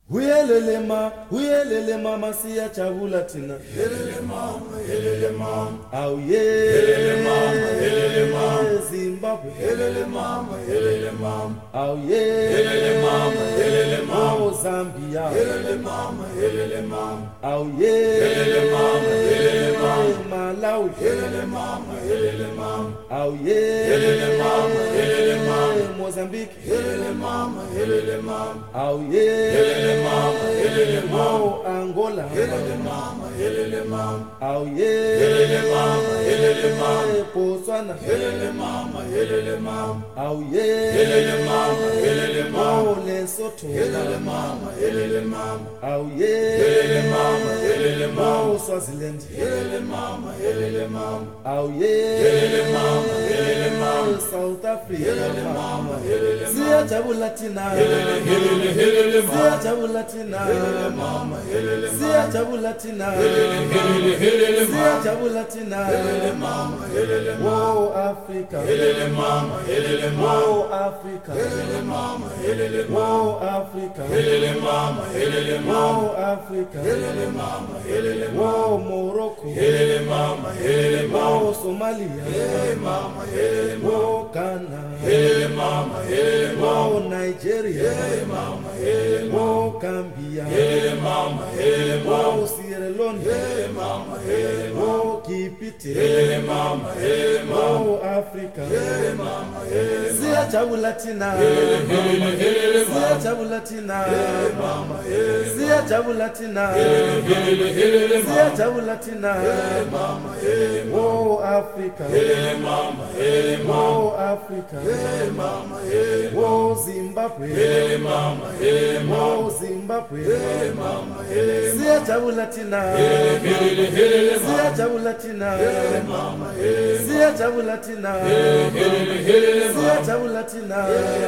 Uyelele mama siya chabula tina. Helele mama, Auye. helele mama, Zimbabwe. helele mama, Auye. helele mama, Oh Zambia. helele mama, Auye. helele mama, Malawi. helele mama, Auye. helele mama, Mozambique. helele mama, Auye. helele mama, Oh Angola. helele mama, Auye. helele mama, Botswana. helele mama, Auye. helele mama, Oh Lesotho. helele mama, Auye. helele mama, Oh Swaziland. helele mama, Auye. helele mama, South Africa. helele Siyajabula thina. helele mama, Siyajabula thina. helele Siyajabula thina. helele Siyajabula thina. mama, helele Oh Africa. mama, helele Oh Africa. mama, helele Oh Africa. mama, helele Oh Africa. mama, helele Oh Morocco. mama, helele Oh Somalia. mama, helele Oh Ghana. mama, Oh Nigeria. mama, helele Oh Gambia. mama, Oh Sierra Leone. mama, Oh Kipiti. mama, Oh Africa. Siyajabula thina. Siyajabula thina. Siyajabula thina. Siyajabula thina. Oh Africa. Oh Africa. Oh Zimbabwe. Oh Zimbabwe. Siyajabula thina. Siyajabula thina. Siyajabula thina. Siyajabula thina.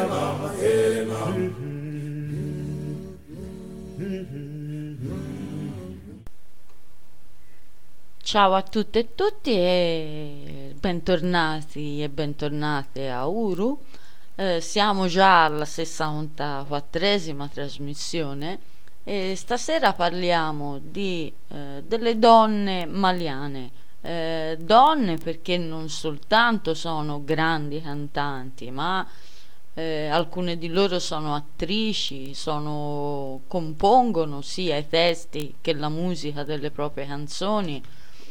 Ciao a tutte e tutti e bentornati e bentornate a Uru. Siamo già alla 64esima trasmissione e stasera parliamo delle donne maliane. Donne perché non soltanto sono grandi cantanti, ma alcune di loro sono attrici, compongono sia i testi che la musica delle proprie canzoni,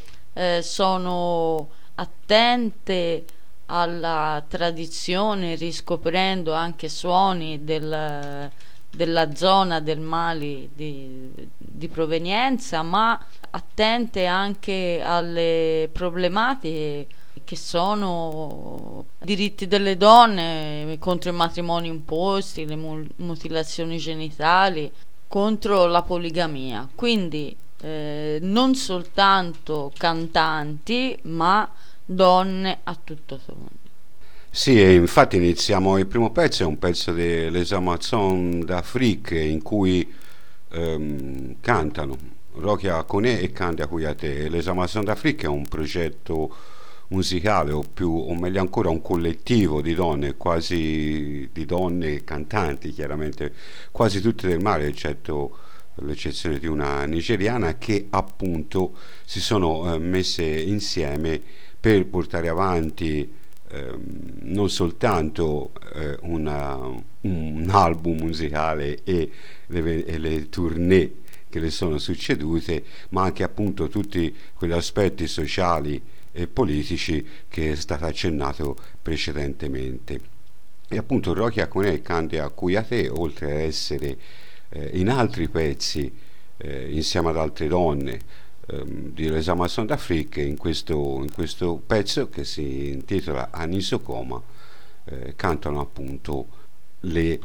sono attente alla tradizione, riscoprendo anche suoni della zona del Mali di provenienza, ma attente anche alle problematiche che sono diritti delle donne contro i matrimoni imposti, le mutilazioni genitali, contro la poligamia. Quindi non soltanto cantanti, ma donne a tutto tondo. Sì, e infatti iniziamo il primo pezzo, è un pezzo delle Amazones d'Afrique in cui cantano Rokia Kone e Kandia Kouyaté. Les Amazones d'Afrique è un progetto musicale o meglio ancora un collettivo di donne, quasi di donne cantanti, chiaramente quasi tutte del Mali, eccetto l'eccezione di una nigeriana, che appunto si sono messe insieme per portare avanti non soltanto un album musicale e le tournée che le sono succedute, ma anche appunto tutti quegli aspetti sociali e politici che è stato accennato precedentemente. E appunto Rokia Kone e Kandia Kouyaté, oltre a essere in altri pezzi insieme ad altre donne di Les Amazones d'Afrique, in questo pezzo che si intitola Anisokoma cantano appunto le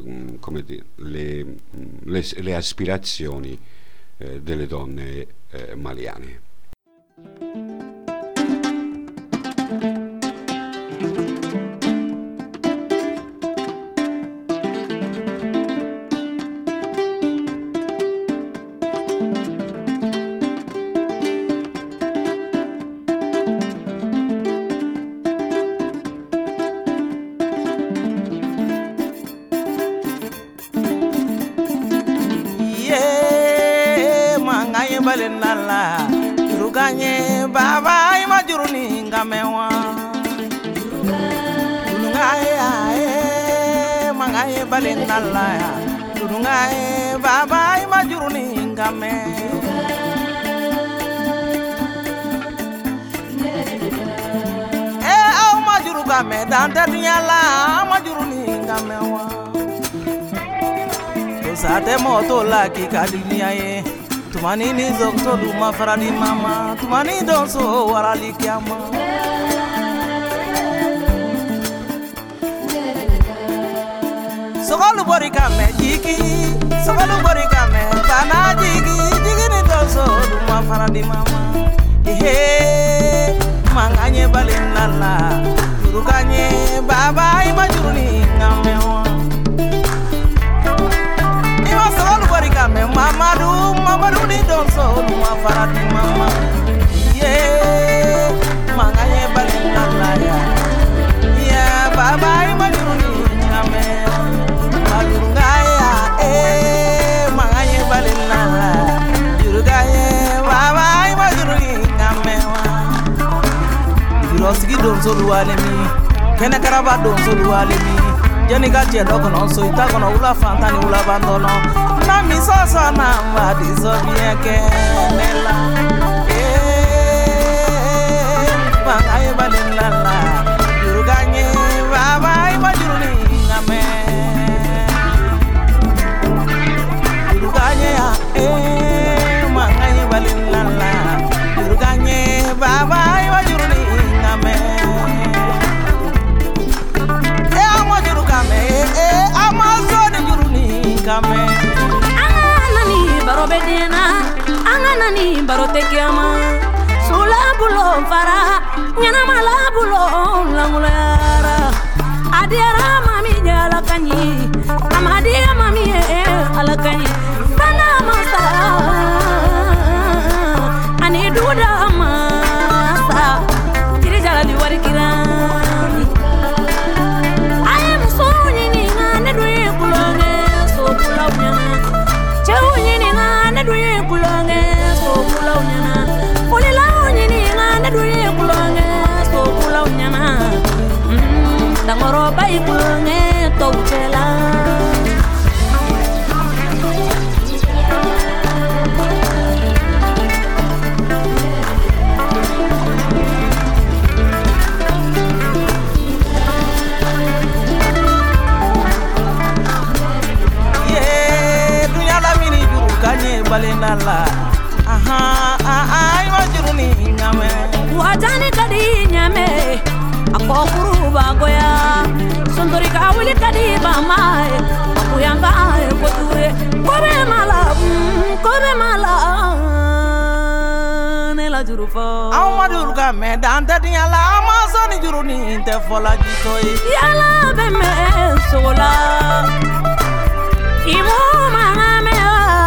aspirazioni delle donne maliane. balinala Ruganye baba imajuruni ngamewa Dunungaye mangaye balinala Dunungaye baba imajuruni ngamewa Game dante dunyala majuruni gamewa to sate moto la ki ka dunya ye tumani ni zokto du ma faradi mama tumani don so warali kyama sokolu bori game jiki sokolu bori game bana jiki jiki ni don so du ma faradi mama manganye balinala Ruganye baba imajuruni ngamewa Ima solu bari game Mamadu ni donso Numa farati mama Yeah Manganye balinala Yeah baba imajuruni ngamewa Malurungaya Manganye balinala Juruganye baba imajuruni ngamewa Rosigi donso lualemi Kene karaba donso lualemi Jeni gache doko non so itago no ula fantani ula bandono Na mi soso na mbadi so bieke nela Bangaye balinala Juruganye baba imajuruni ngame Juruganye Mangaye balinala Juruganye baba imajuruni Anganani baro tekiama sula bulo fara nyana mala bulo langulara adiara mami jala kanyi amadia mami ala kanyi sana masa ani duda masa kiri jala liwari kirani ayam sonyi ni ngane dwe kulonge so kulawnya chawnya ni ngane dwe kulonge so kulawnya fulilawnya ni ngane dwe kulonge so kulawnya tangoro bai kulonge to chela balinala imajuruni ngame wajani kadi nyame akokuru bagoya sondori kawili kadi bamae akuyanga koture kobe mala nela jurufo amaduru game dante diala amazoni juruni inte fola jitoy yala beme sola imo mangame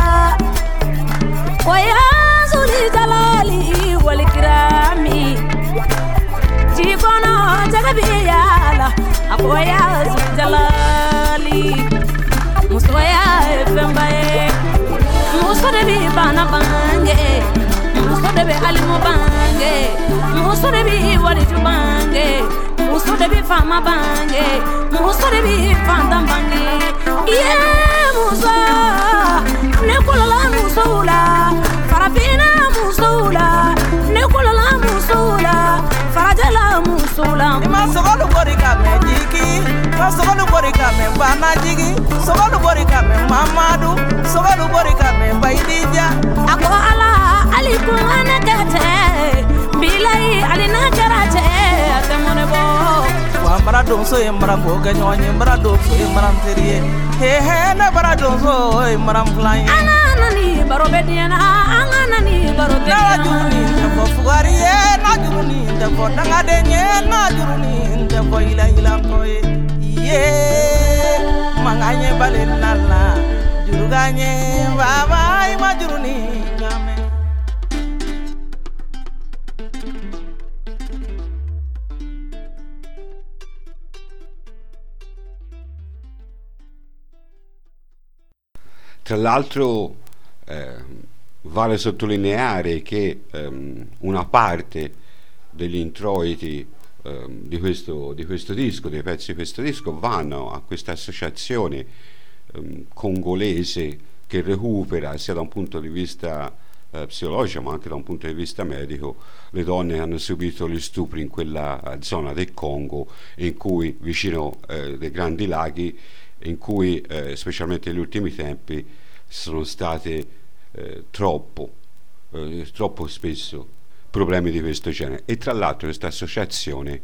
Oya zuli jalali wal kirami Jikono jagabiyala Akoya zuli jalali Musoya fembaye Muso debi bana bange Muso debi alimu bange Muso debi waliju bange Muso debi fama bange Muso debi fandam bange Yeah muso Nekulala musula Farafina musula Nekulala musula Farajala musula Ima sogolu borika me jiki Ma sogolu borika me bana jiki Sogolu borika me mamadu Sogolu borika me baidija Ako ala alikuwane kete Bilai alina karate Atemone bo Wambara donso yembara goga nyonye Mbara donso yembara mterie Hehe na bara donso yembara mflanye Ananani baro bediana Anganani baro Na bediana juruni ndefo fugariye Na juruni ndefo dangadenye Na juruni ndefo ila mtoye Iye Manganye balinala Juruganye baba ima juruni ngame Tra l'altro Vale sottolineare che una parte degli introiti di questo disco, dei pezzi di questo disco, vanno a questa associazione congolese che recupera sia da un punto di vista psicologico ma anche da un punto di vista medico le donne che hanno subito gli stupri in quella zona del Congo, in cui vicino dei grandi laghi, in cui specialmente negli ultimi tempi sono state troppo spesso problemi di questo genere. E tra l'altro questa associazione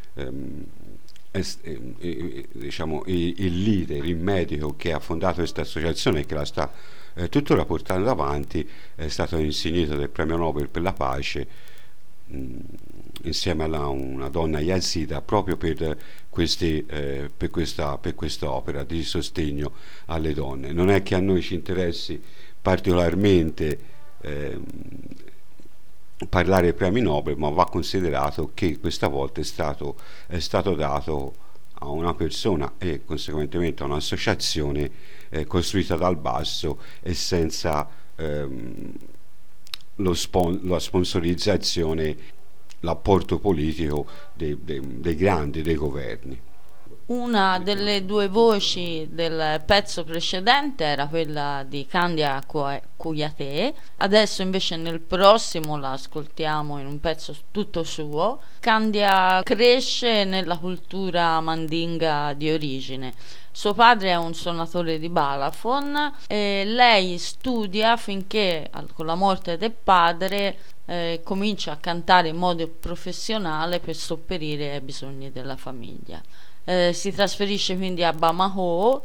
diciamo il leader, il medico che ha fondato questa associazione e che la sta tuttora portando avanti, è stato insignito del premio Nobel per la pace insieme a una donna yazida proprio per questa opera di sostegno alle donne. Non è che a noi ci interessi particolarmente parlare dei premi Nobel, ma va considerato che questa volta è stato dato a una persona e conseguentemente a un'associazione costruita dal basso e senza la sponsorizzazione, l'apporto politico dei grandi, dei governi. Una delle due voci del pezzo precedente era quella di Kandia Kouyaté, adesso invece nel prossimo la ascoltiamo in un pezzo tutto suo. Kandia cresce nella cultura mandinga di origine. Suo padre è un suonatore di balafon e lei studia finché con la morte del padre comincia a cantare in modo professionale per sopperire ai bisogni della famiglia. Si trasferisce quindi a Bamako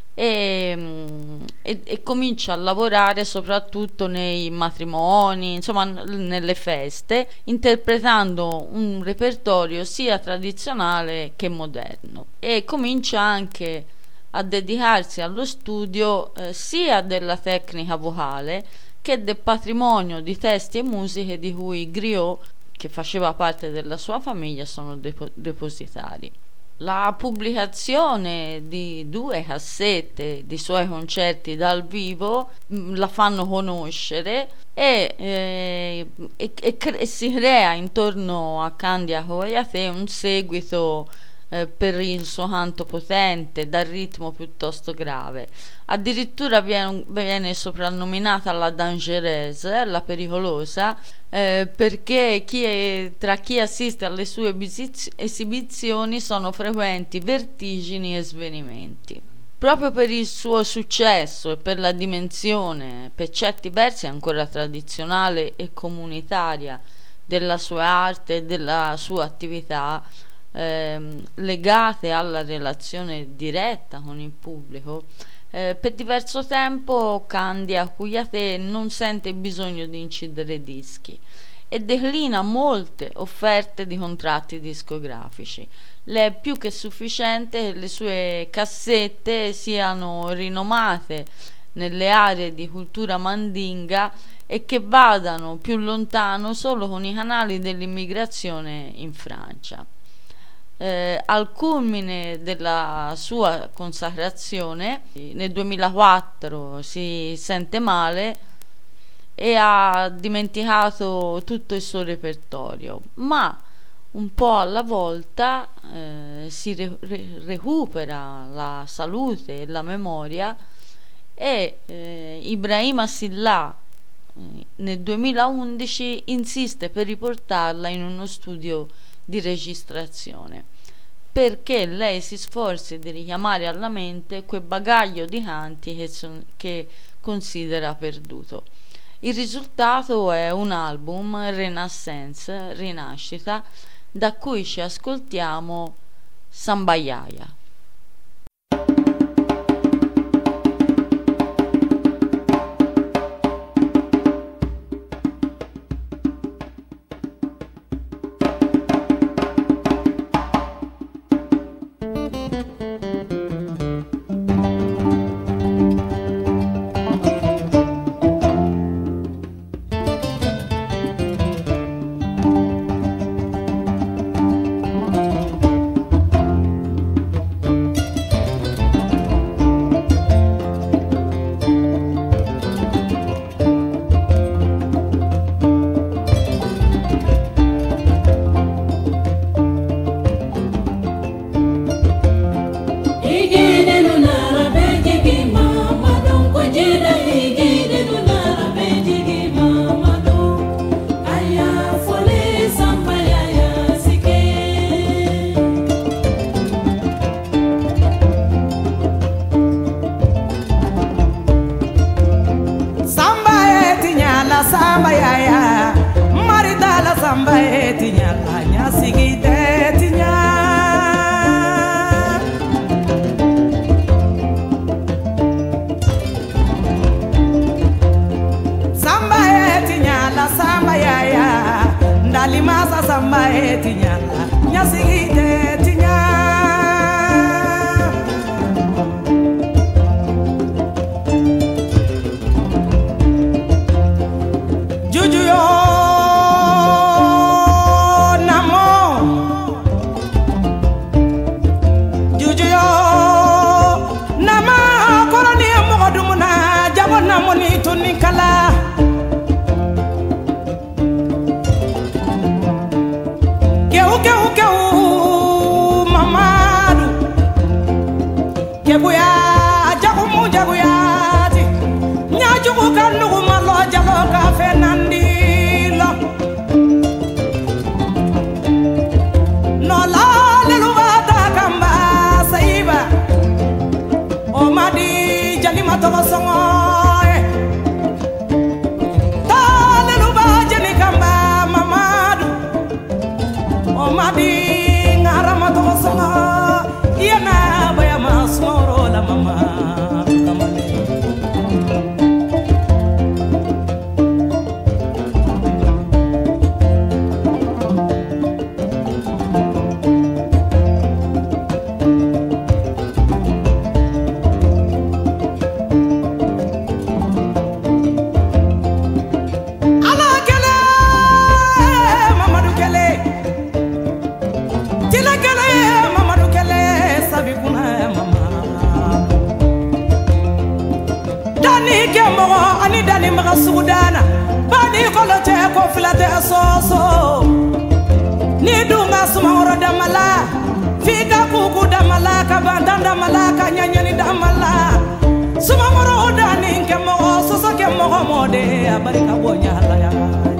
e comincia a lavorare soprattutto nei matrimoni, insomma nelle feste, interpretando un repertorio sia tradizionale che moderno, e comincia anche a dedicarsi allo studio sia della tecnica vocale che del patrimonio di testi e musiche di cui Griot, che faceva parte della sua famiglia, sono depositari. La pubblicazione di 2 cassette di suoi concerti dal vivo la fanno conoscere e si crea intorno a Kandia Kouyaté un seguito per il suo canto potente, dal ritmo piuttosto grave. Addirittura viene soprannominata la dangereuse, la pericolosa, perché tra chi assiste alle sue esibizioni sono frequenti vertigini e svenimenti. Proprio per il suo successo e per la dimensione, per certi versi ancora tradizionale e comunitaria, della sua arte e della sua attività, legate alla relazione diretta con il pubblico, per diverso tempo Kandia Kouyaté non sente bisogno di incidere dischi e declina molte offerte di contratti discografici. Le è più che sufficiente che le sue cassette siano rinomate nelle aree di cultura mandinga e che vadano più lontano solo con i canali dell'immigrazione in Francia. Al culmine della sua consacrazione nel 2004 si sente male e ha dimenticato tutto il suo repertorio, ma un po' alla volta si recupera la salute e la memoria e Ibrahima Silla nel 2011 insiste per riportarla in uno studio di registrazione, perché lei si sforzi di richiamare alla mente quel bagaglio di canti che considera perduto. Il risultato è un album, Renaissance, Rinascita, da cui ci ascoltiamo Sambayaya. samba yaya maritala samba etinya anya sigite etinya samba etinya la samba yaya ndali masa samba etinya anya sigite etinya Sudana bani kolote ko filate soso ni dunga sumawro damala fika kuku damala ka bandanda malaka nyanyani damala sumawro odani ke mo soso ke mo mode abarika bonya la ya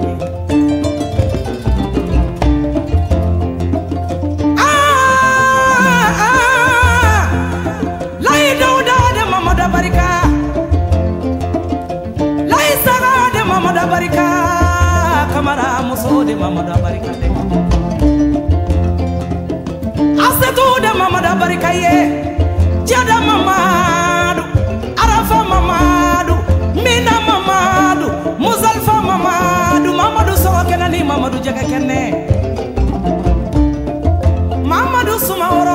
lai dauda de mamada barika Mamada barika kamara muso de mamada barika de asetu de mamada barika ye jada mamadu arafa mamadu mina mamadu muzalfa mamadu so kenani mamadu jaga kenne mamadu sumawro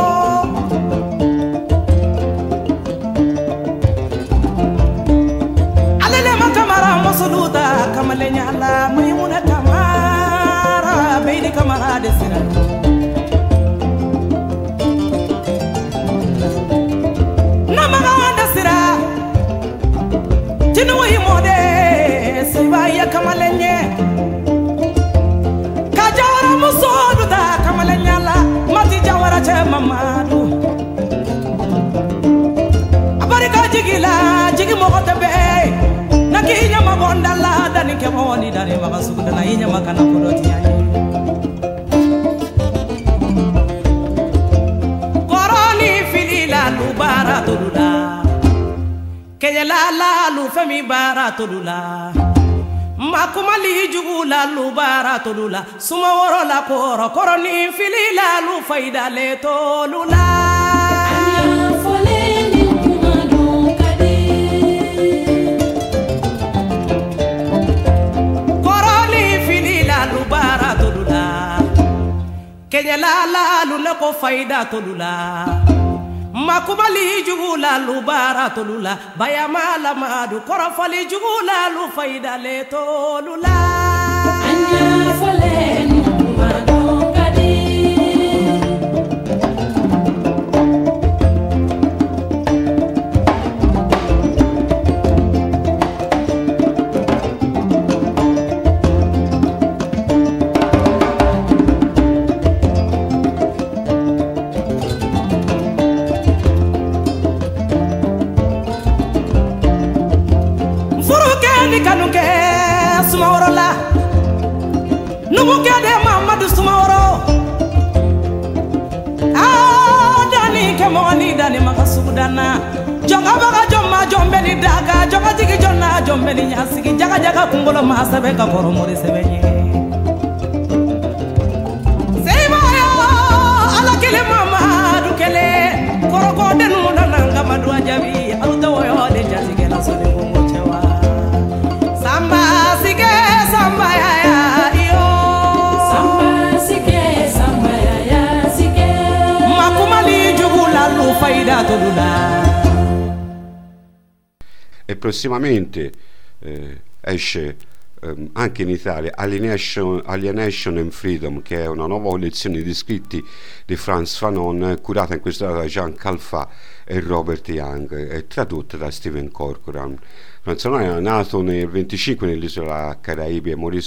suluta kamalenya la maymuna kamara beidi kamara de sira namaga wanda sira tinu wi mode sibaya kamalenye kajawara musuduta kamalenya la mati jawara che mamadu abarika jigila jigi mogotabe Kinya mabonda la dani ke mawani dani makasukuda na inya makana kodoti yani Koroni filila lu baratulula Kejala la lu femi baratulula Makumali jugula lu baratulula Suma woro la koro koroni filila lu faida le tolula Anya foleni Kenyala la luna ko faida tolula makubali jugula lu bara tolula bayama la madu korofali jugula lu faida le tolula anya foleni madu kadi kanuke sumawro la numuke de Mamadu Sumawro dani ke moni dani makasudana jonga baga jomma jombeni daga jonga jigi jonna jombeni nyasigi jaga jaga kungolo ma sɛbɛ ka kɔrɔ mori sɛbɛ ye seibayo ala kelen mamadu kelen kɔrɔkɔ denu nana ngamadu ajabi alu tɔwɔyɔ de jatigɛla sɔni bongo cɛwa samba sige samba yaya iyo Samba sige makumali jugu lalu faida tolula. E prossimamente esce anche in Italia Alienation and Freedom, che è una nuova collezione di scritti di Frantz Fanon, curata in questo caso da Jean Calfat e Robert Young, e tradotta da Stephen Corcoran. Frantz Fanon era nato nel 25 nell'isola Caraibi e morì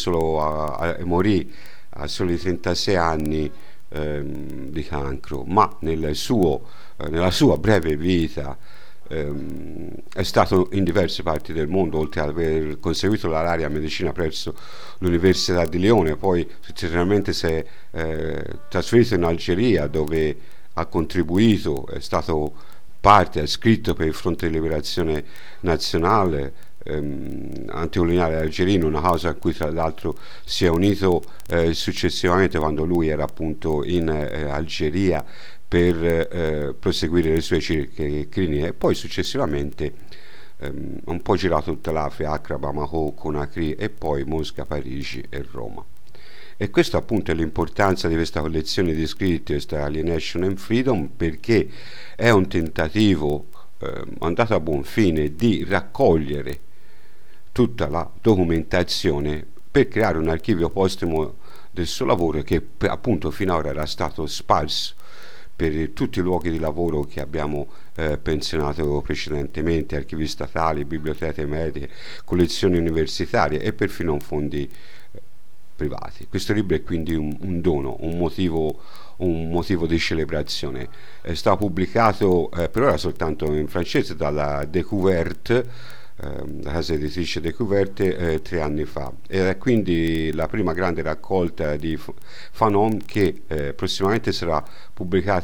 a soli 36 anni di cancro, ma nella sua breve vita è stato in diverse parti del mondo, oltre ad aver conseguito la laurea in medicina presso l'Università di Lione. Poi successivamente si è trasferito in Algeria, dove ha contribuito, è stato parte, ha scritto per il Fronte di Liberazione Nazionale anticoloniale algerino, una causa a cui tra l'altro si è unito successivamente quando lui era appunto in Algeria per proseguire le sue ricerche cliniche, e poi successivamente ha un po' girato tutta l'Africa, Accra, Bamako, Conakry e poi Mosca, Parigi e Roma. E questo appunto è l'importanza di questa collezione di scritti, questa Alienation and Freedom, perché è un tentativo andato a buon fine di raccogliere tutta la documentazione per creare un archivio postumo del suo lavoro, che appunto finora era stato sparso per tutti i luoghi di lavoro che abbiamo pensionato precedentemente, archivi statali, biblioteche mediche, collezioni universitarie e perfino fondi privati. Questo libro è quindi un dono, un motivo di celebrazione. È stato pubblicato per ora soltanto in francese dalla Découverte, la casa editrice Découverte, 3 anni fa, ed è quindi la prima grande raccolta di Fanon che prossimamente sarà pubblicata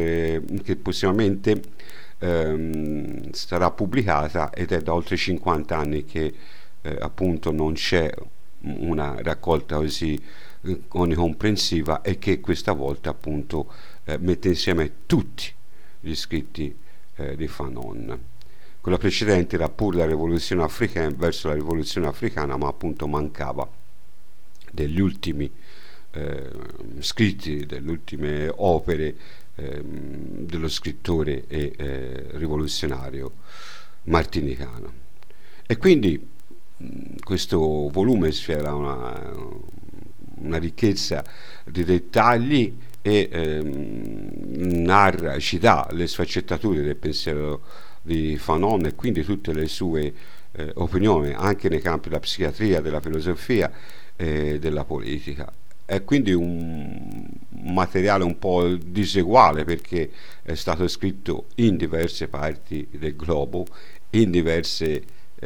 sarà pubblicata, ed è da oltre 50 anni che appunto non c'è una raccolta così onnicomprensiva, e che questa volta appunto mette insieme tutti gli scritti di Fanon. Quella precedente era pur la rivoluzione africana, verso la rivoluzione africana, ma appunto mancava degli ultimi scritti, delle ultime opere dello scrittore e rivoluzionario martinicano. E quindi questo volume sfiora una ricchezza di dettagli e ci dà le sfaccettature del pensiero di Fanon, e quindi tutte le sue opinioni anche nei campi della psichiatria, della filosofia e della politica. È quindi un materiale un po' diseguale, perché è stato scritto in diverse parti del globo, in diversi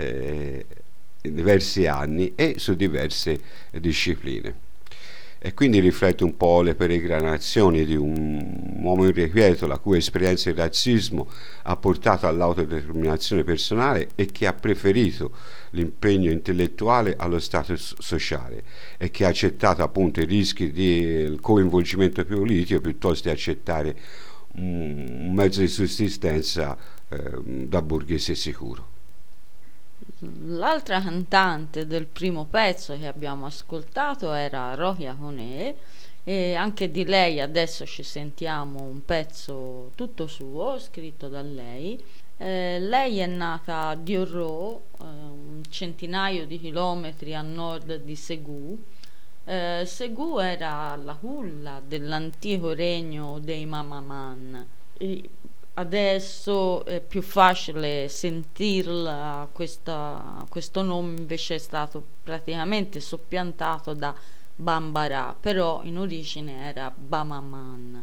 anni e su diverse discipline, e quindi riflette un po' le peregrinazioni di un uomo irrequieto, la cui esperienza di razzismo ha portato all'autodeterminazione personale e che ha preferito l'impegno intellettuale allo status sociale, e che ha accettato appunto i rischi del coinvolgimento politico piuttosto di accettare un mezzo di sussistenza da borghese sicuro. L'altra cantante del primo pezzo che abbiamo ascoltato era Rokia Kone, e anche di lei adesso ci sentiamo un pezzo tutto suo, scritto da lei. Lei è nata a Diorro, un centinaio di chilometri a nord di Ségou. Ségou era la culla dell'antico regno dei Mamaman. Adesso è più facile sentirla, questo nome invece è stato praticamente soppiantato da Bambara, però in origine era Bamaman.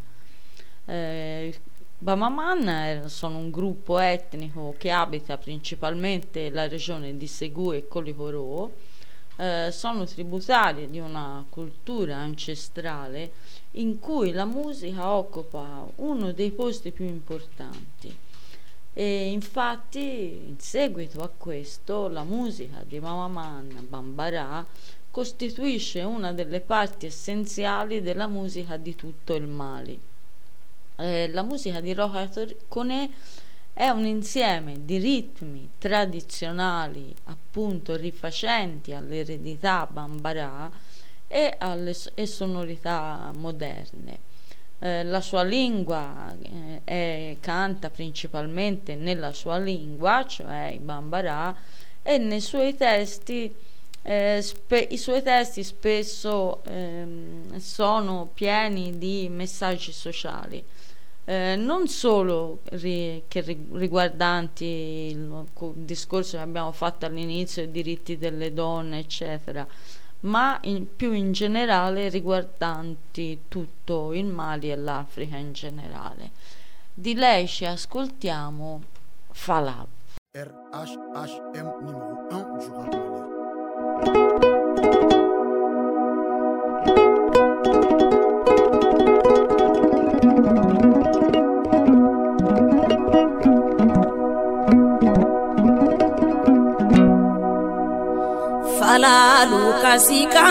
Bamaman sono un gruppo etnico che abita principalmente la regione di Ségou e Kolikoro. Sono tributari di una cultura ancestrale in cui la musica occupa uno dei posti più importanti. E infatti in seguito a questo la musica di Mama Man Bambara costituisce una delle parti essenziali della musica di tutto il Mali. La musica di Rocha Koné è un insieme di ritmi tradizionali, appunto rifacenti all'eredità Bambara e sonorità moderne. La sua lingua canta principalmente nella sua lingua, cioè i Bambara, e nei suoi testi i suoi testi spesso sono pieni di messaggi sociali, non solo riguardanti il discorso che abbiamo fatto all'inizio, i diritti delle donne eccetera, ma più in generale riguardanti tutto il Mali e l'Africa in generale. Di lei ci ascoltiamo Falab. RHHM numéro 1 du rap malien. Falalu kasika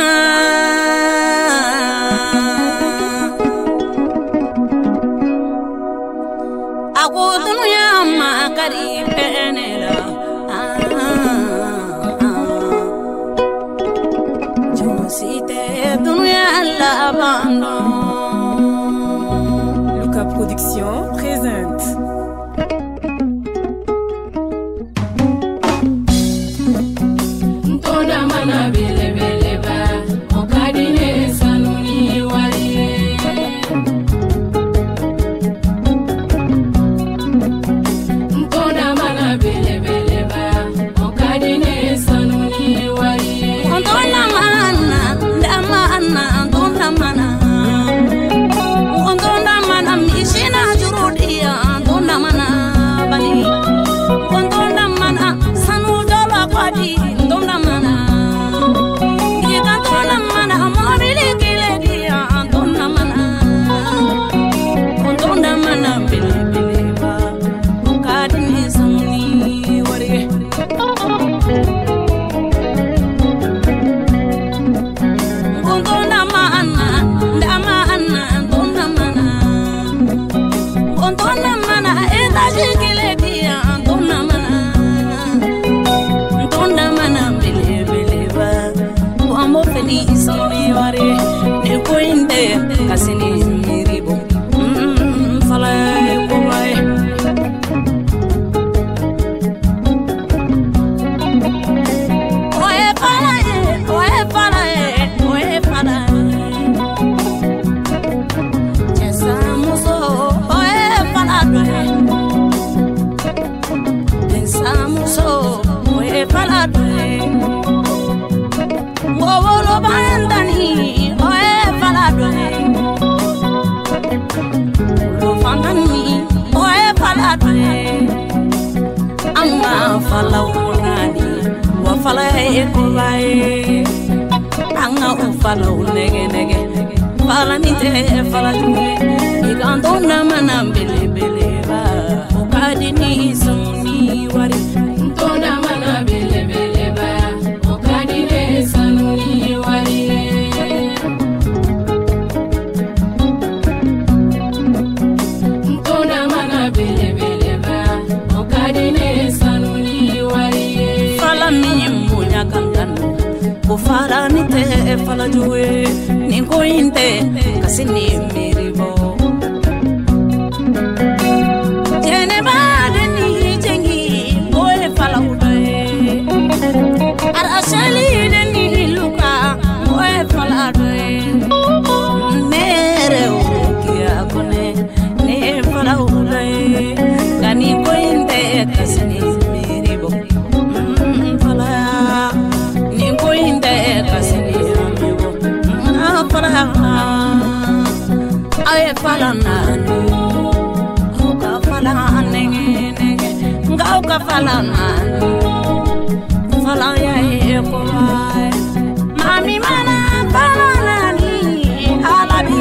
ako dunuya makari penela josite dunuya labando. Luka Production présente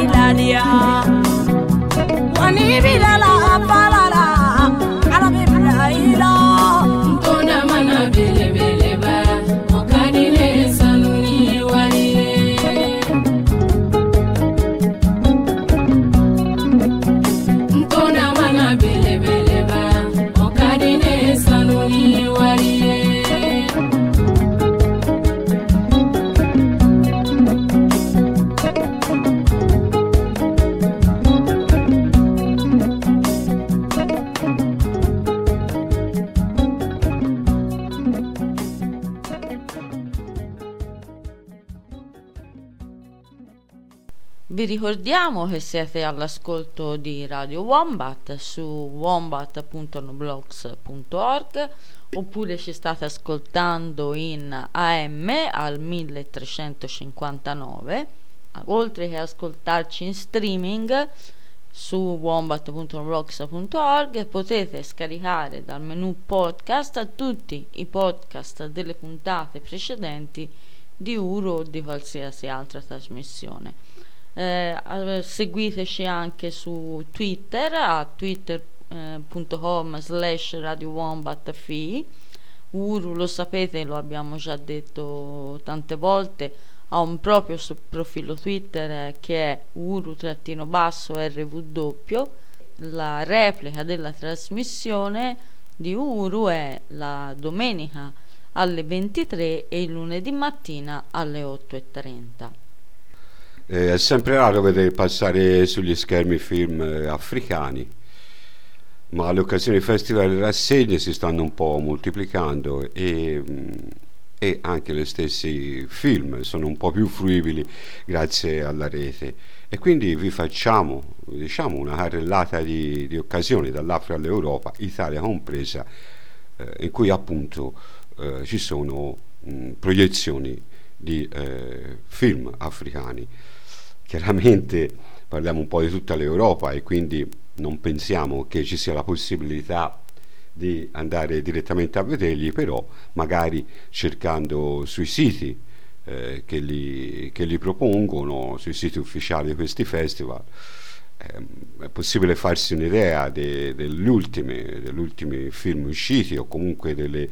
Wani bilala palala, alabi bilala. Vi ricordiamo che siete all'ascolto di Radio Wombat su wombat.noblogs.org, oppure ci state ascoltando in AM al 1359, oltre che ascoltarci in streaming su wombat.noblogs.org. Potete scaricare dal menu podcast tutti i podcast delle puntate precedenti di Uru o di qualsiasi altra trasmissione. Seguiteci anche su Twitter a twitter.com/radiowombatfi. Uru, lo sapete, lo abbiamo già detto tante volte, ha un proprio profilo Twitter che è uru-rw. La replica della trasmissione di Uru è la domenica alle 23 e il lunedì mattina alle 8:30. È sempre raro vedere passare sugli schermi film africani, ma alle occasioni di festival e rassegne si stanno un po' moltiplicando e anche gli stessi film sono un po' più fruibili grazie alla rete, e quindi vi facciamo, diciamo, una carrellata di occasioni dall'Africa all'Europa, Italia compresa, in cui appunto ci sono proiezioni di film africani. Chiaramente parliamo un po' di tutta l'Europa e quindi non pensiamo che ci sia la possibilità di andare direttamente a vederli, però magari cercando sui siti che li propongono, sui siti ufficiali di questi festival, è possibile farsi un'idea degli ultimi film usciti, o comunque dei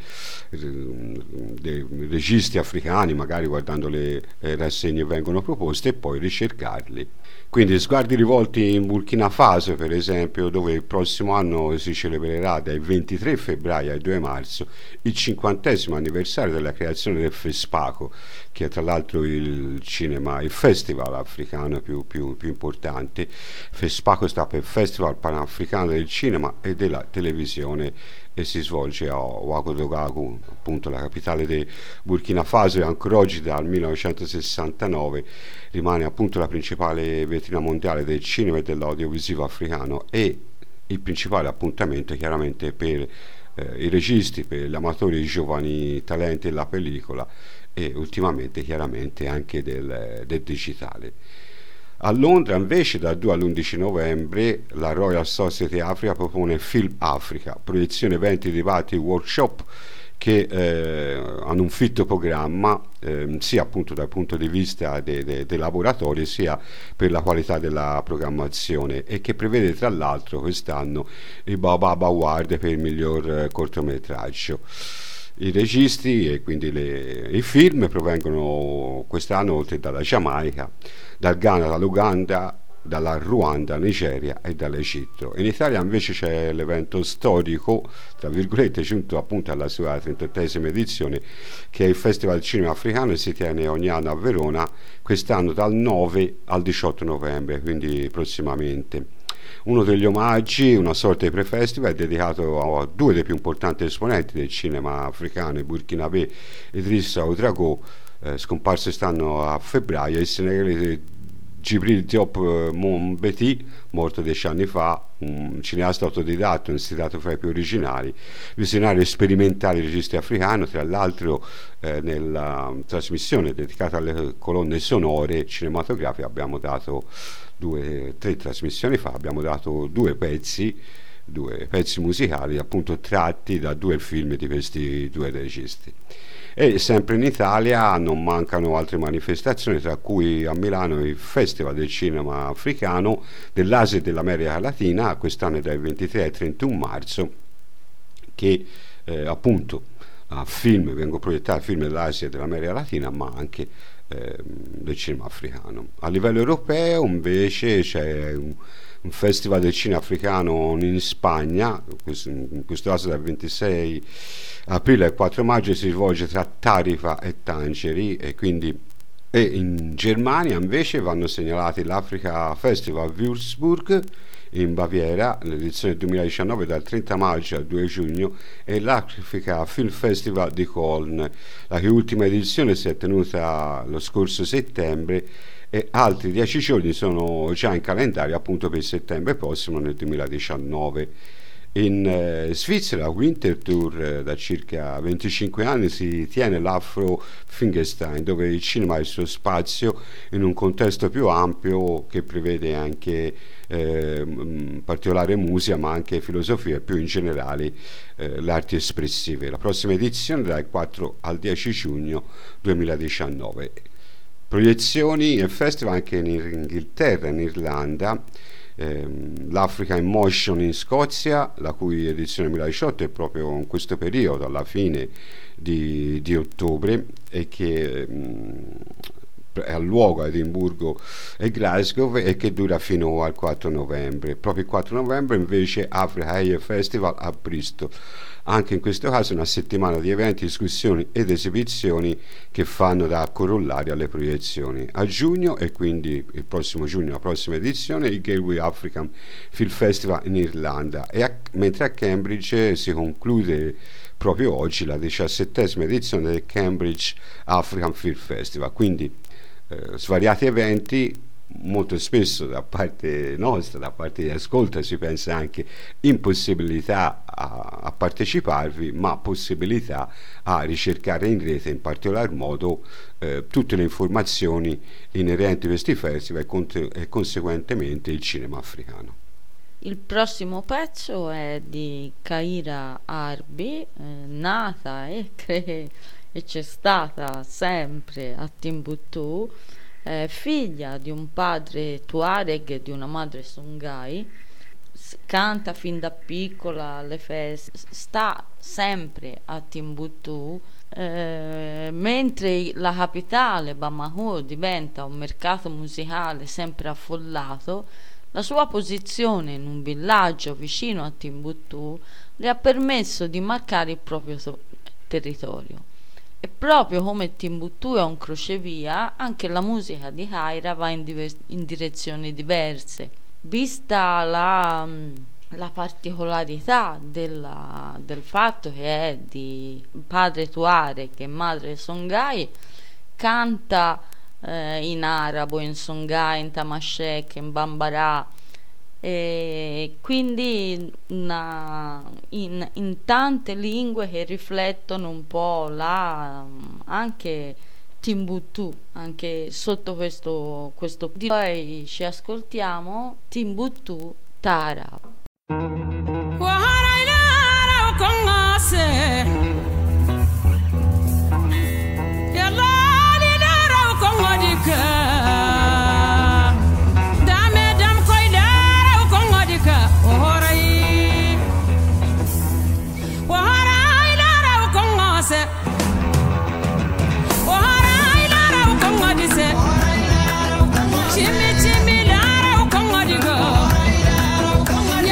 registi africani, magari guardando le rassegne che vengono proposte, e poi ricercarli. Quindi sguardi rivolti in Burkina Faso, per esempio, dove il prossimo anno si celebrerà dai 23 febbraio al 2 marzo il 50° anniversario della creazione del FESPACO, che è tra l'altro il festival africano più importante. FESPACO sta per Festival Panafricano del Cinema e della Televisione, e si svolge a Ouagadougou, appunto la capitale del Burkina Faso, e ancora oggi dal 1969 rimane appunto la principale vetrina mondiale del cinema e dell'audiovisivo africano, e il principale appuntamento chiaramente per i registi, per gli amatori, i giovani talenti della pellicola, e ultimamente chiaramente anche del digitale. A Londra invece dal 2 all'11 novembre la Royal Society Africa propone Film Africa, proiezioni, eventi, dibattiti, workshop che hanno un fitto programma sia appunto dal punto di vista dei laboratori, sia per la qualità della programmazione, e che prevede tra l'altro quest'anno il Baobab Award per il miglior cortometraggio. I registi e quindi i film provengono quest'anno oltre dalla Giamaica, dal Ghana, dall'Uganda, dalla Ruanda, Nigeria e dall'Egitto. In Italia invece c'è l'evento storico, tra virgolette, giunto appunto alla sua 38esima edizione, che è il Festival Cinema Africano, e si tiene ogni anno a Verona, quest'anno dal 9 al 18 novembre, quindi prossimamente. Uno degli omaggi, una sorta di pre-festival, è dedicato a due dei più importanti esponenti del cinema africano, il burkinabè Idrissa Ouedraogo, scomparso quest'anno a febbraio, il senegalese Djibril Diop Monbeti, morto 10 anni fa, un cineasta autodidatto, considerato fra i più originali, visionario sperimentale registi africano. Tra l'altro nella trasmissione dedicata alle colonne sonore cinematografiche abbiamo dato 3 trasmissioni fa, abbiamo dato due pezzi musicali appunto tratti da 2 film di questi 2 registi. E sempre in Italia non mancano altre manifestazioni, tra cui a Milano il Festival del Cinema Africano dell'Asia e dell'America Latina, quest'anno è dal 23 al 31 marzo, che appunto a film vengono proiettati film dell'Asia e dell'America Latina, ma anche del cinema africano. A livello europeo invece c'è un festival del cinema africano in Spagna, in questo caso dal 26 aprile al 4 maggio, si svolge tra Tarifa e Tangeri, e in Germania invece vanno segnalati l'Africa Festival Würzburg, in Baviera, l'edizione 2019 dal 30 maggio al 2 giugno, e l'Africa Film Festival di Coln, la cui ultima edizione si è tenuta lo scorso settembre, e altri 10 giorni sono già in calendario appunto per settembre prossimo nel 2019. In Svizzera, Winter Tour, da circa 25 anni si tiene l'Afro Fingerstein, dove il cinema ha il suo spazio in un contesto più ampio che prevede anche particolare musica, ma anche filosofia e più in generale le arti espressive. La prossima edizione dal 4 al 10 giugno 2019. Proiezioni e festival anche in Inghilterra, in Irlanda, l'Africa in Motion in Scozia, la cui edizione 2018 è proprio in questo periodo, alla fine di ottobre, e che ha luogo a Edimburgo e Glasgow e che dura fino al 4 novembre. Proprio il 4 novembre invece Africa Air Festival a Bristol. Anche in questo caso una settimana di eventi, discussioni ed esibizioni che fanno da corollario alle proiezioni. A giugno, e quindi il prossimo giugno, la prossima edizione, il Galway African Film Festival in Irlanda, mentre a Cambridge si conclude proprio oggi la 17ª edizione del Cambridge African Film Festival. Quindi svariati eventi. Molto spesso da parte nostra, da parte di ascolta, si pensa anche impossibilità a parteciparvi, ma possibilità a ricercare in rete, in particolar modo tutte le informazioni inerenti a questi festival e conseguentemente il cinema africano. Il prossimo pezzo è di Kaira Arbi, nata e c'è stata sempre a Timbuktu, figlia di un padre Tuareg e di una madre Songhai. Canta fin da piccola alle feste, sta sempre a Timbuktu, mentre la capitale Bamako diventa un mercato musicale sempre affollato. La sua posizione in un villaggio vicino a Timbuktu le ha permesso di marcare il proprio territorio. E proprio come Timbuktu è un crocevia, anche la musica di Kaira va in direzioni diverse. Vista la particolarità del fatto che è di padre Tuareg e madre Songhai, canta in arabo, in Songhai, in Tamashek, in Bambara, e quindi in tante lingue che riflettono un po' anche Timbuktu, anche sotto questo. Poi ci ascoltiamo Timbuktu Tarab. Chimi chimi lara ukongo digo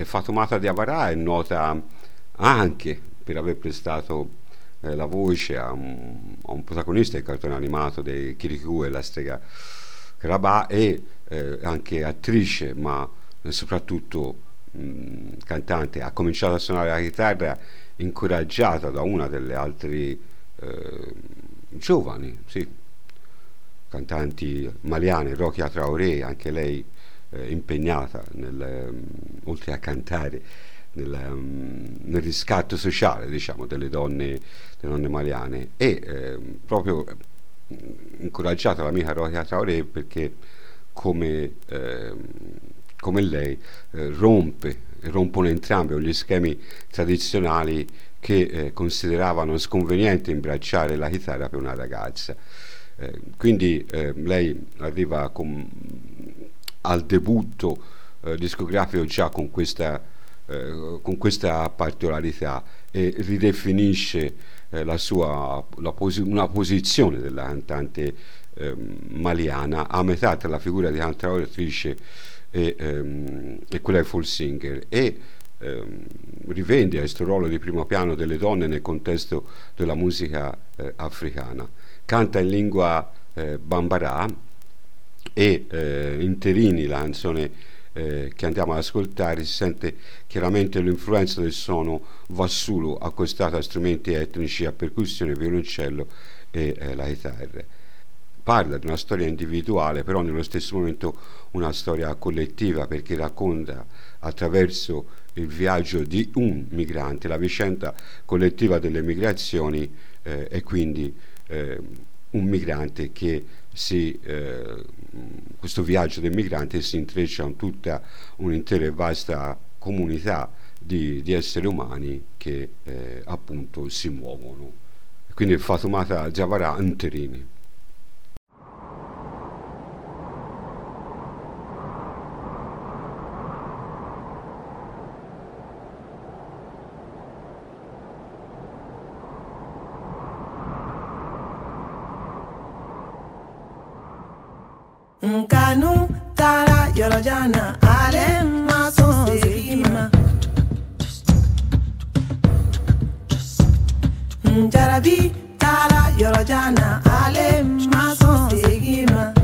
Fatoumata Diawara è nota anche per aver prestato la voce a un protagonista del cartone animato dei Kirikou e la strega Karabà, e anche attrice, ma soprattutto cantante. Ha cominciato a suonare la chitarra incoraggiata da una delle altre giovani cantanti maliane, Rokia Traoré, anche lei impegnata oltre a cantare nel riscatto sociale, diciamo, delle donne maliane, e proprio incoraggiata l'amica Rokia Traoré perché come lei rompono entrambi gli schemi tradizionali che consideravano sconveniente imbracciare la chitarra per una ragazza. Quindi lei arriva al debutto discografico già con questa particolarità, e ridefinisce una posizione della cantante maliana a metà tra la figura di cantautrice e quella di folk singer, e rivendica questo ruolo di primo piano delle donne nel contesto della musica africana. Canta in lingua bambara e in terini, la canzone che andiamo ad ascoltare, si sente chiaramente l'influenza del suono vassulu accostato a strumenti etnici, a percussione, violoncello e la chitarra. Parla di una storia individuale, però nello stesso momento una storia collettiva, perché racconta attraverso il viaggio di un migrante la vicenda collettiva delle migrazioni, e quindi un migrante che questo viaggio del migrante si intreccia in tutta un'intera e vasta comunità di esseri umani che appunto si muovono. Quindi Fatoumata Diawara Anterini. Nkanu tara yorojana ale maso segima Jarabi tara yorojana ale maso segima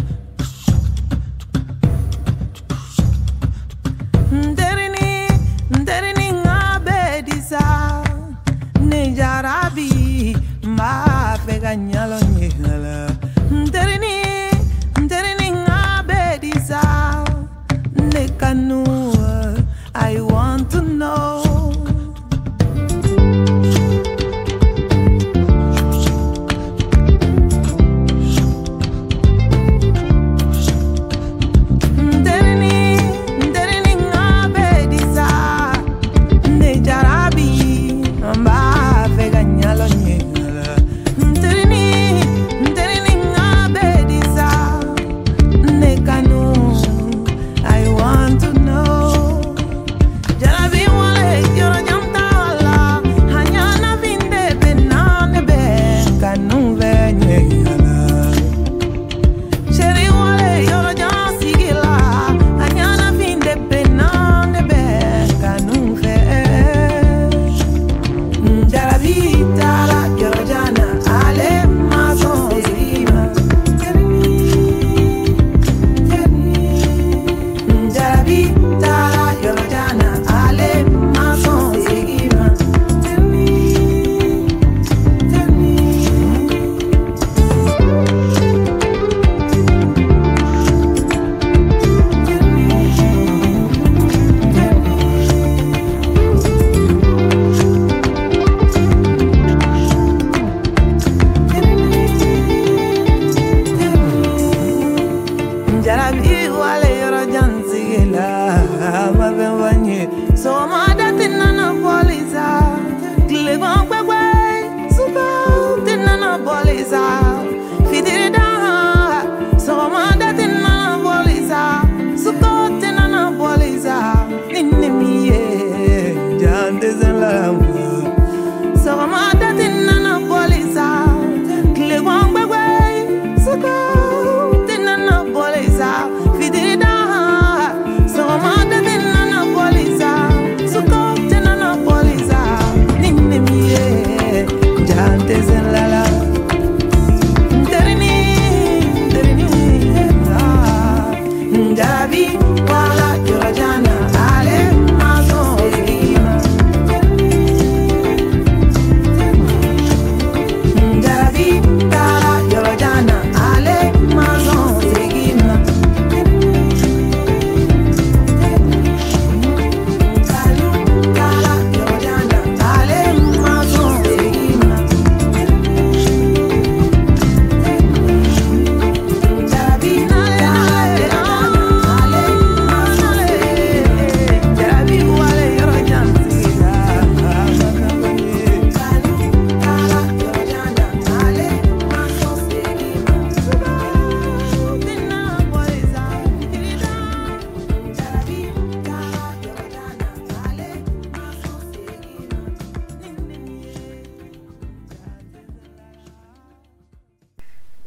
Nderini ngabedisa ne jarabi ma fega nyalo nyala Nderini I want to know. I want to know. Jarabi wale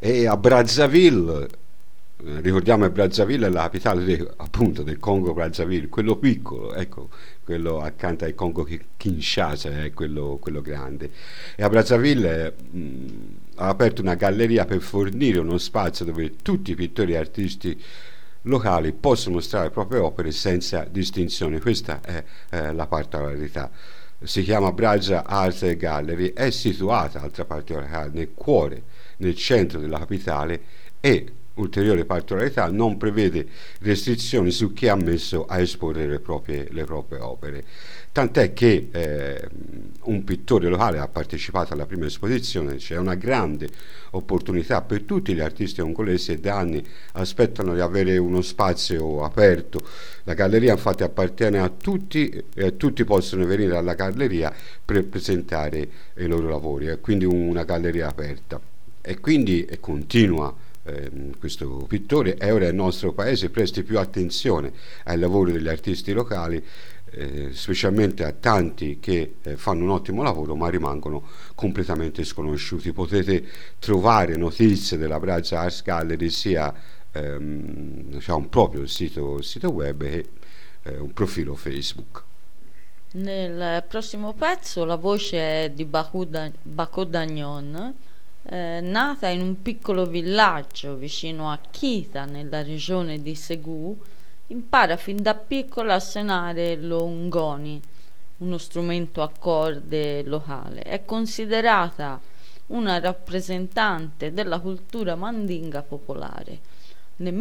E a Brazzaville, ricordiamo che Brazzaville è la capitale appunto del Congo Brazzaville, quello piccolo, ecco, quello accanto al Congo Kinshasa è quello grande. E a Brazzaville ha aperto una galleria per fornire uno spazio dove tutti i pittori e artisti locali possono mostrare le proprie opere senza distinzione. Questa è la particolarità. Si chiama Brazza Art Gallery, è situata, altra particolarità, nel cuore, nel centro della capitale, e ulteriore particolarità, non prevede restrizioni su chi è ammesso a esporre le proprie opere, tant'è che un pittore locale ha partecipato alla prima esposizione. C'è una grande opportunità per tutti gli artisti congolesi e da anni aspettano di avere uno spazio aperto. La galleria infatti appartiene a tutti e tutti possono venire alla galleria per presentare i loro lavori, è quindi una galleria aperta. E quindi continua questo pittore, e ora il nostro paese presti più attenzione ai lavori degli artisti locali, specialmente a tanti che fanno un ottimo lavoro ma rimangono completamente sconosciuti. Potete trovare notizie della Brazza Art Gallery sia un proprio sito web e un profilo Facebook. Nel prossimo pezzo la voce è di Bako Dagnon, nata in un piccolo villaggio vicino a Kita nella regione di Ségou. Impara fin da piccola a suonare lo ngoni, uno strumento a corde locale. È considerata una rappresentante della cultura mandinga popolare. Nel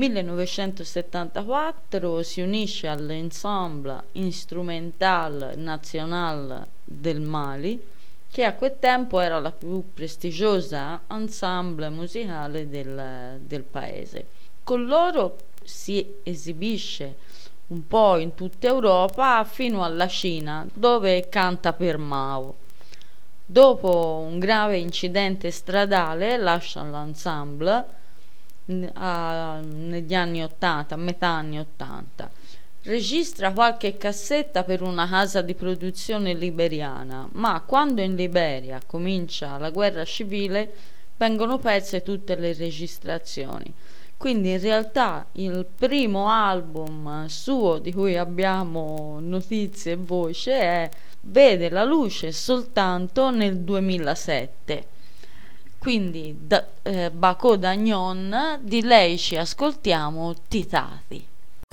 1974 si unisce all'Ensemble Instrumental National del Mali, che a quel tempo era la più prestigiosa ensemble musicale del paese. Con loro si esibisce un po' in tutta Europa fino alla Cina, dove canta per Mao. Dopo un grave incidente stradale lascia l'ensemble negli anni 80, a metà anni 80. Registra qualche cassetta per una casa di produzione liberiana, ma quando in Liberia comincia la guerra civile vengono perse tutte le registrazioni. Quindi in realtà il primo album suo di cui abbiamo notizie e voce vede la luce soltanto nel 2007. Quindi Bako Dagnon, di lei ci ascoltiamo Titati.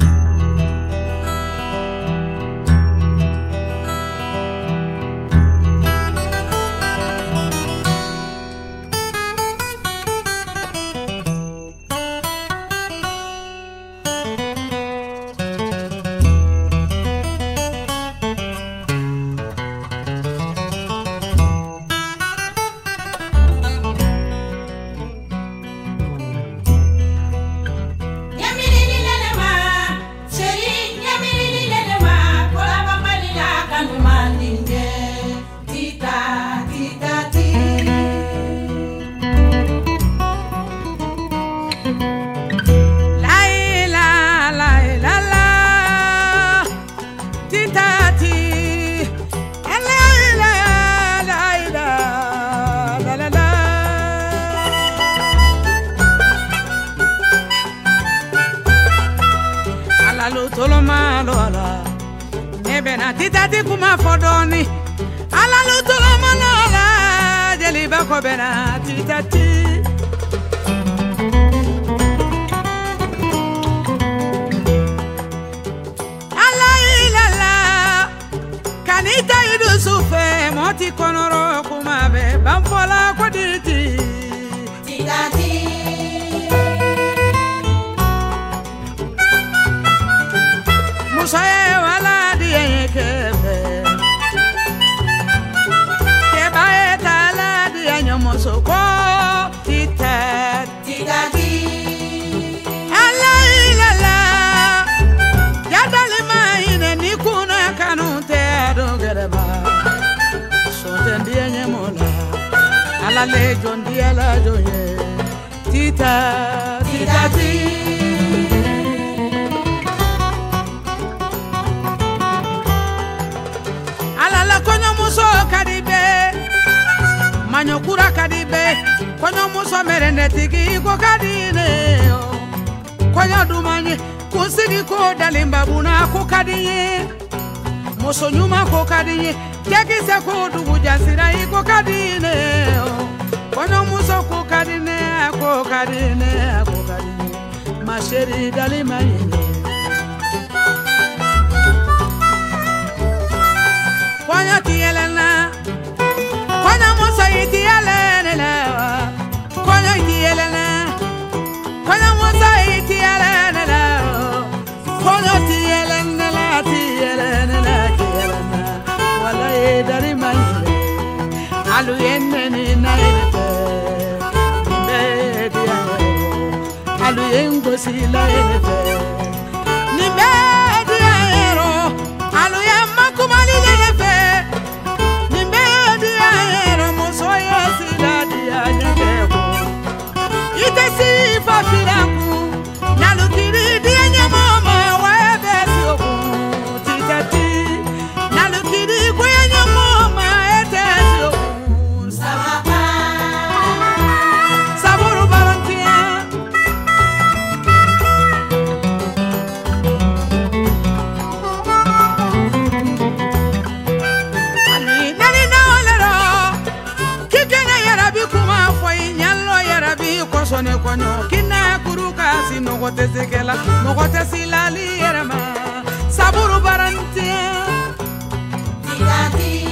Titati kuma fodoni ala lutolo manola jeli bako bena titati ala ilala kanita yudu sufe moti konoro kuma be bamfola koditi titati musaye wala kebe keba etala dia nyomosoko titati ala ilala yadale maine nikuna kanute adogereba sonte dia nyemola ala lejon dia la joye titati Kono muso kadibe manyokura kadibe be konyo muso mere netiki ko kadine konyo dumanye kusigi ko dalimba buna ko kadine muso nyuma ko kadine kekise ko dugu jasira ko kadine konyo muso ko kadine ko kadine ko kadine masheri dalima yene konyo tielena konyo muso itielena konyo itielena konyo muso itielena konyo tielena tielena wala edari manyele alu yenne na ete nimbe dia alu yengo sila ete nimbe dia ero alu yemma kumali lefe nimbe dia ero mosoya sila dia nyeko ite si fa filaku nalukiri dia nyamama wa ebesi oku titati nalukiri kwa nyamama etesi oku sababa saburu barantia nani na olero kikenya yarabi kuma foi nyallo yarabi kosone konyo kina kuruka sinogote sekela nogote silali yarama saburu barantia tigati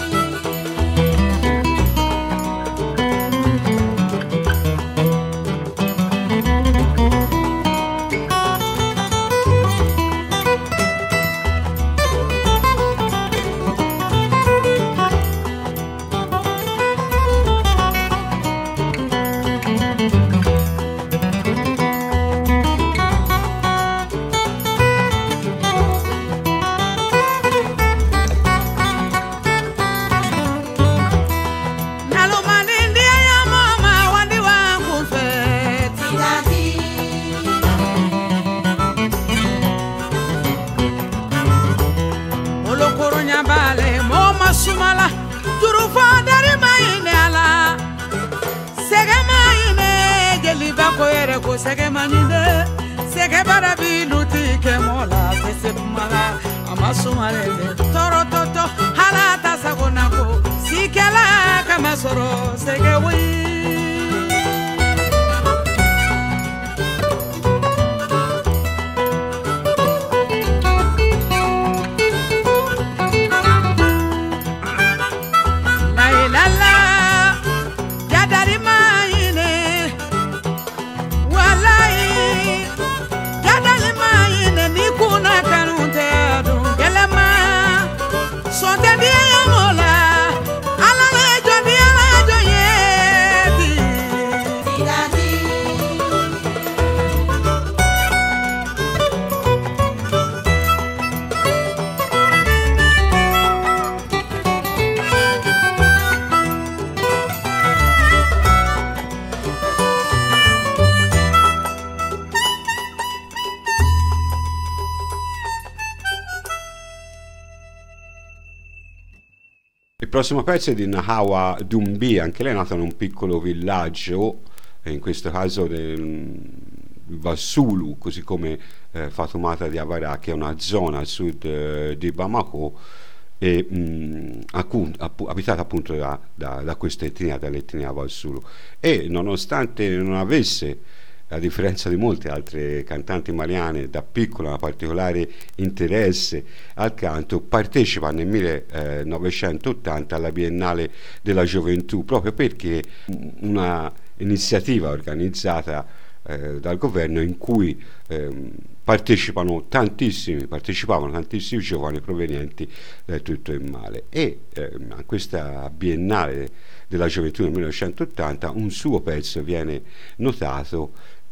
sumala turufa dari maine ala sege maine geli bako yere ko sege maninde sege barabi luti ke mola kese mala amasumale toro toto halata sagona ko sikela kama soro sege wi Il prossimo pezzo è di Nahawa Dumbi, anche lei è nata in un piccolo villaggio, in questo caso del Vassulu, così come Fatoumata Diawara, che è una zona a sud di Bamako, e abitata appunto da questa etnia, dall'etnia Vassulu. E nonostante non avesse, a differenza di molte altre cantanti maliane, da piccola una particolare interesse al canto, partecipa nel 1980 alla Biennale della Gioventù, proprio perché una iniziativa organizzata dal governo in cui partecipavano tantissimi giovani provenienti da tutto il Mali. E a questa Biennale della Gioventù nel 1980 un suo pezzo viene notato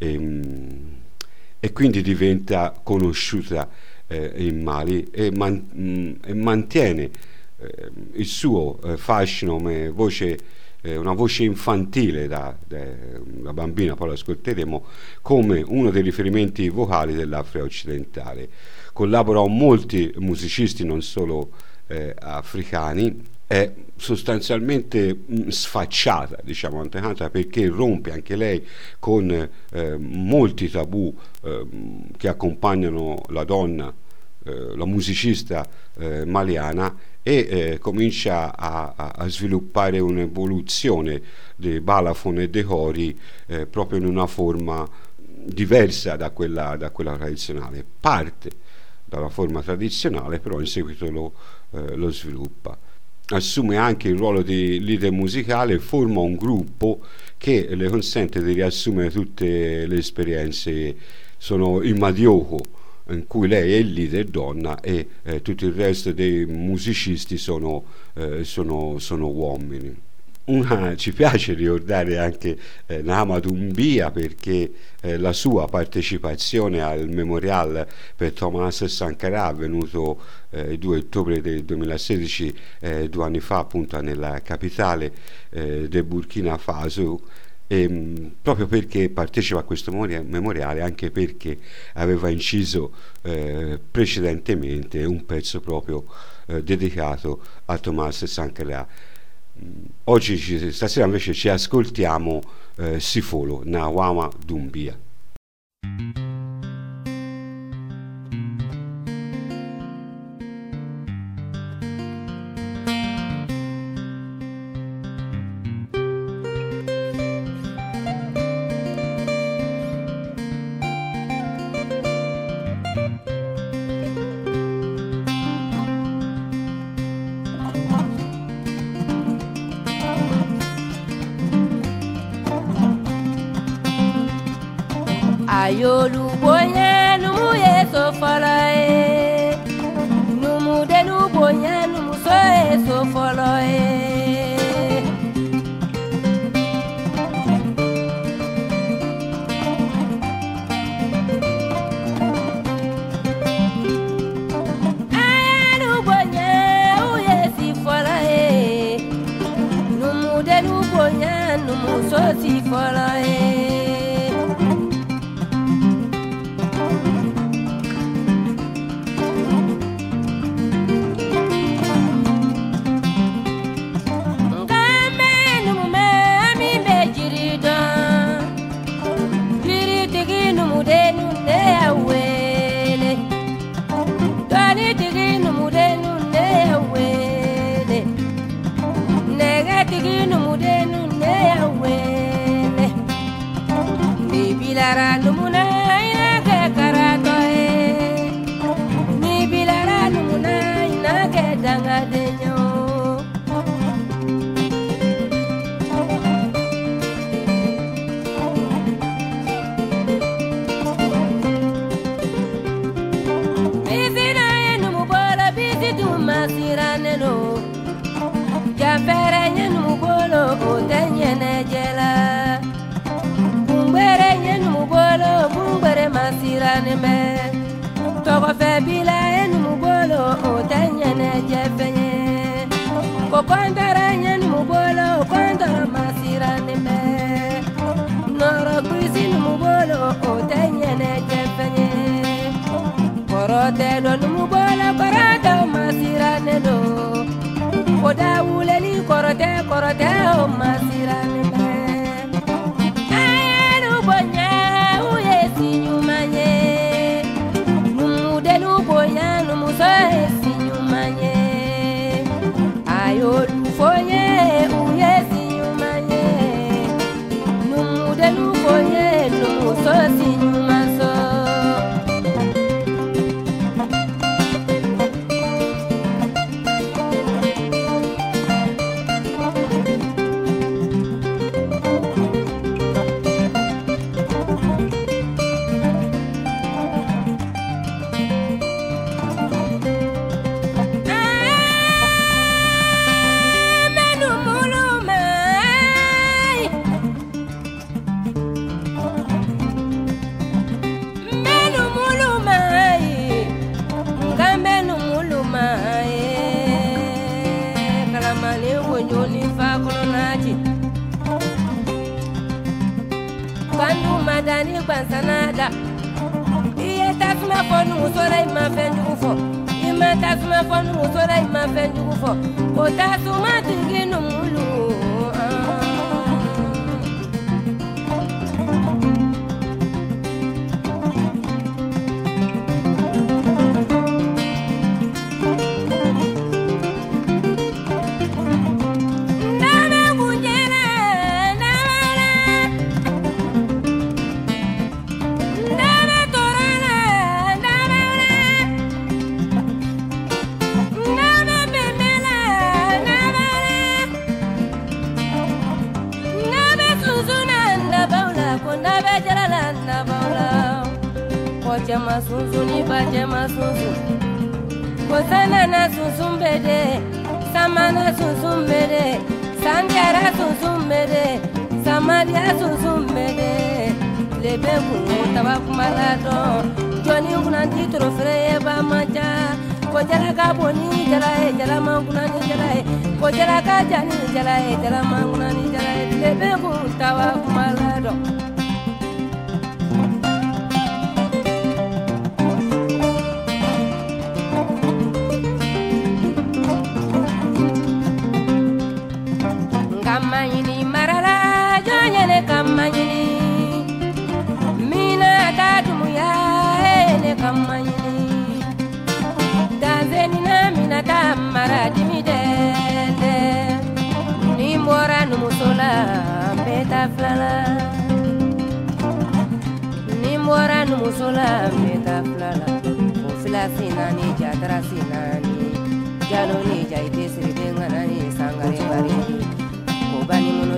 e quindi diventa conosciuta in Mali e mantiene il suo fascino come voce, una voce infantile da bambina, poi lo ascolteremo, come uno dei riferimenti vocali dell'Africa occidentale. Collabora con molti musicisti, non solo africani, è sostanzialmente sfacciata, diciamo, Antecanta, perché rompe anche lei con molti tabù che accompagnano la donna, la musicista maliana, e comincia a sviluppare un'evoluzione dei balafon e dei cori proprio in una forma diversa da quella tradizionale. Parte dalla forma tradizionale, però in seguito lo sviluppa. Assume anche il ruolo di leader musicale, forma un gruppo che le consente di riassumere tutte le esperienze. Sono il Madioco, in cui lei è il leader donna, e tutto il resto dei musicisti sono uomini. Ci piace ricordare anche Nama Doumbia, perché la sua partecipazione al memorial per Thomas Sankara, avvenuto il 2 ottobre del 2016, 2 anni fa, appunto nella capitale del Burkina Faso, proprio perché partecipa a questo memoriale, anche perché aveva inciso precedentemente un pezzo proprio dedicato a Thomas Sankara. Stasera invece ci ascoltiamo Sifolo, Nama Doumbia. Ayolu bonya numu yeso falae, numu denu bonya numu so yeso falae. Ayanu bonya uyesi falae, numu denu bonya numu so si falae. Bilara numuna ina ke karato ni bilara numuna ina ke danga denyo. Bizina numu bola bizitu masirane no, jafere numu bolo otenye nejela. Bumbere masirane me togo fe bila en mugolo o tanyane jefenye ko kwandara nyen mugolo kwandara masirane me noro kuisin mugolo o tanyane jefenye korote do mugolo korata masirane do oda uleli korote o masirane me ayelu bonya sinyumanye numudelu boya numusoe sinyumanye ayolu foye uye sinyumanye numudelu boye numusoe sinyumaso. Sanada iye tasuma fonu musore ma fendu fo ma tasuma fɔ numu sora i ma fɛn jugu fɔ o tasuma tigi numulu Jama sunzuni ba jama sunzu Kosana na sunsumbede Samana sunsumbede Sandiara sunsumbede Samaria sunsumbede Lebe kunu tabakumalado Joni kunanti trofreye ba maja Kojala ka boni jalae jala mangunani jalae Kojala ka jani jalae jala mangunani jalae Lebe kunu tabakumalado Kamanyini marala jonyene kamanyini mina tatumuya ene kamanyini danzeni na mina tamara dimidende nimbora numusola beta flala nimbora numusola beta flala ofila sinani jadra sinani jalo ni jaite siribengana ni sangare bari Kobani mono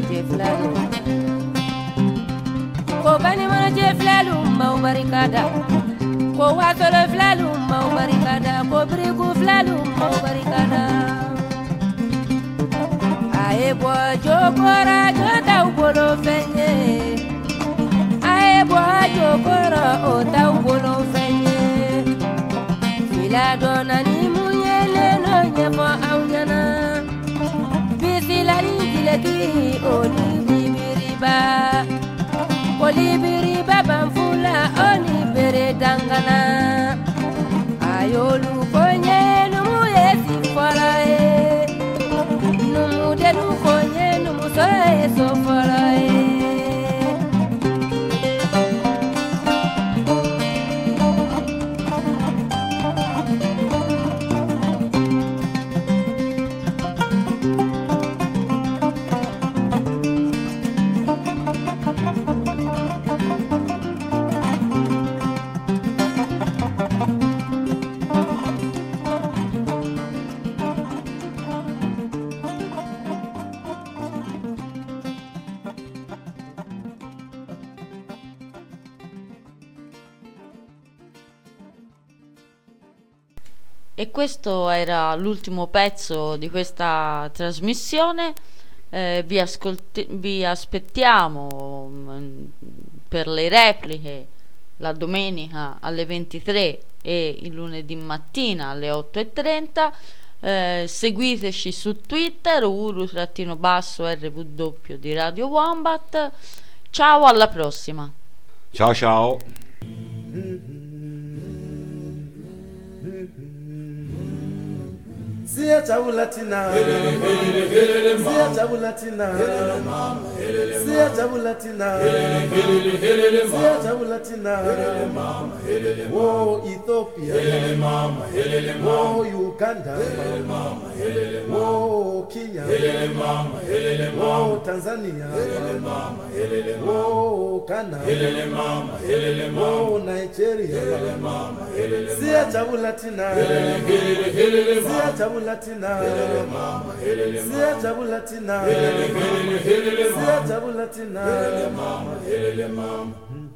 je flalu mau barikada ko wasolo flalu mau barikada ko brigu flalu mau barikada ae bo jokora jota ubolo fenye ae bo jokora ota ubolo fenye filadona ni munyele no nyefo aunyana bisilari dileki oni Olibiriba banfula oni bere dangana Ayolu konye numu yesi farae Numu denu konye numu soe so farae E questo era l'ultimo pezzo di questa trasmissione. Vi aspettiamo per le repliche la domenica alle 23 e il lunedì mattina alle 8:30. Seguiteci su Twitter uru_rw di Radio Wombat. Ciao, alla prossima. Ciao ciao. Sia Chabulatina, Sia Chabulatina, Sia Chabulatina, Sia Chabulatina, oh Ethiopia, oh Uganda, oh Kenya, oh Tanzania, oh Ghana, oh Nigeria, Sia Chabulatina, Sia Chabulatina, Sia Chabulatina, Sia Chabulatina,